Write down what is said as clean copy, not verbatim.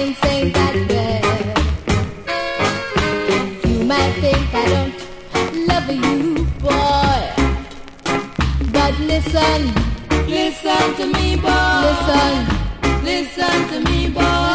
things ain't that bad. You might think I don't love you, boy, but listen, listen to me, boy. Listen to me, boy.